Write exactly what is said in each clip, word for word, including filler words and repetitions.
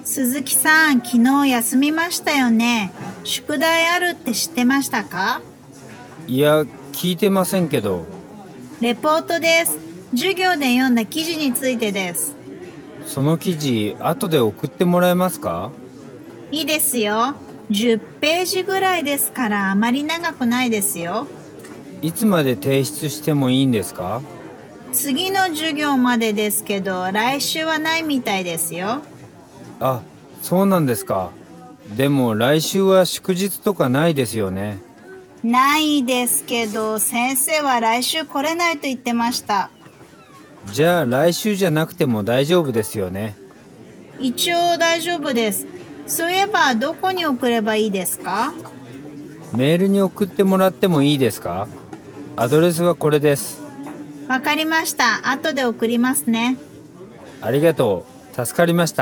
鈴木さん、昨日休みましたよね。宿題あるって知ってましたか？ いや、聞いてませんけど。 レポートです。授業で読んだ記事についてです。 その記事、後で送ってもらえますか？ いいですよ。じゅっページぐらいですからあまり長くないですよ。 いつまで提出してもいいんですか？ 次の授業までですけど、来週はないみたいですよ。 あ、そうなんですか。でも来週は祝日とかないですよね。 ないですけど、先生は来週来れないと言ってました。 じゃあ来週じゃなくても大丈夫ですよね。 一応大丈夫です。そういえば、どこに送ればいいですか？ メールに送ってもらってもいいですか？アドレスはこれです。 わかりました。後で送りますね。 ありがとう。助かりました。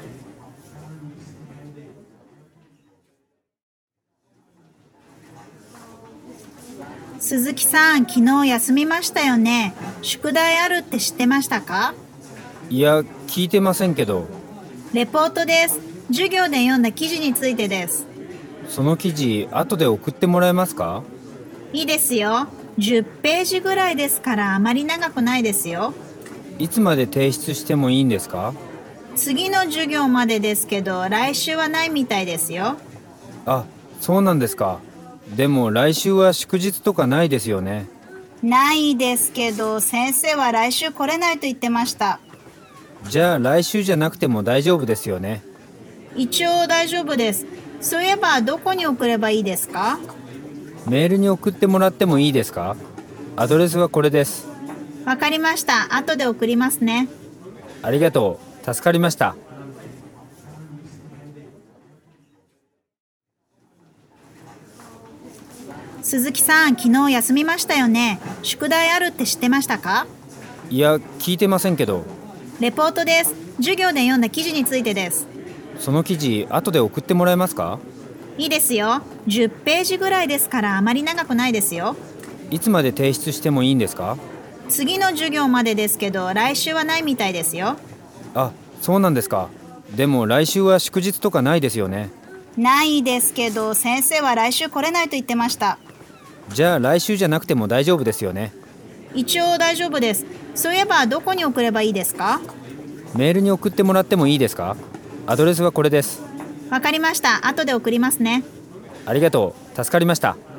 鈴木さん、昨日休みましたよね。宿題あるって知ってましたか？ いや、聞いてませんけど。 レポートです。授業で読んだ記事についてです。 その記事、後で送ってもらえますか？ いいですよ。じゅっページぐらいですからあまり長くないですよ。 いつまで提出してもいいんですか？ 次の授業までですけど、来週はないみたいですよ。 あ、そうなんですか。でも来週は祝日とかないですよね。 ないですけど、先生は来週来れないと言ってました。 じゃあ来週じゃなくても大丈夫ですよね。 一応大丈夫です。そういえば、どこに送ればいいですか？ メールに送ってもらってもいいですか？アドレスはこれです。 わかりました。後で送りますね。 ありがとう。助かりました。 鈴木さん、昨日休みましたよね。宿題あるって知ってましたか？ いや、聞いてませんけど。 レポートです。授業で読んだ記事についてです。 その記事、後で送ってもらえますか？ いいですよ。じゅっページぐらいですからあまり長くないですよ。 いつまで提出してもいいんですか？ 次の授業までですけど、来週はないみたいですよ。 あ、そうなんですか。でも来週は祝日とかないですよね。 ないですけど、先生は来週来れないと言ってました。 じゃあ来週じゃなくても大丈夫ですよね。 一応大丈夫です。そういえば、どこに送ればいいですか？ メールに送ってもらってもいいですか？アドレスはこれです。 わかりました。後で送りますね。 ありがとう。助かりました。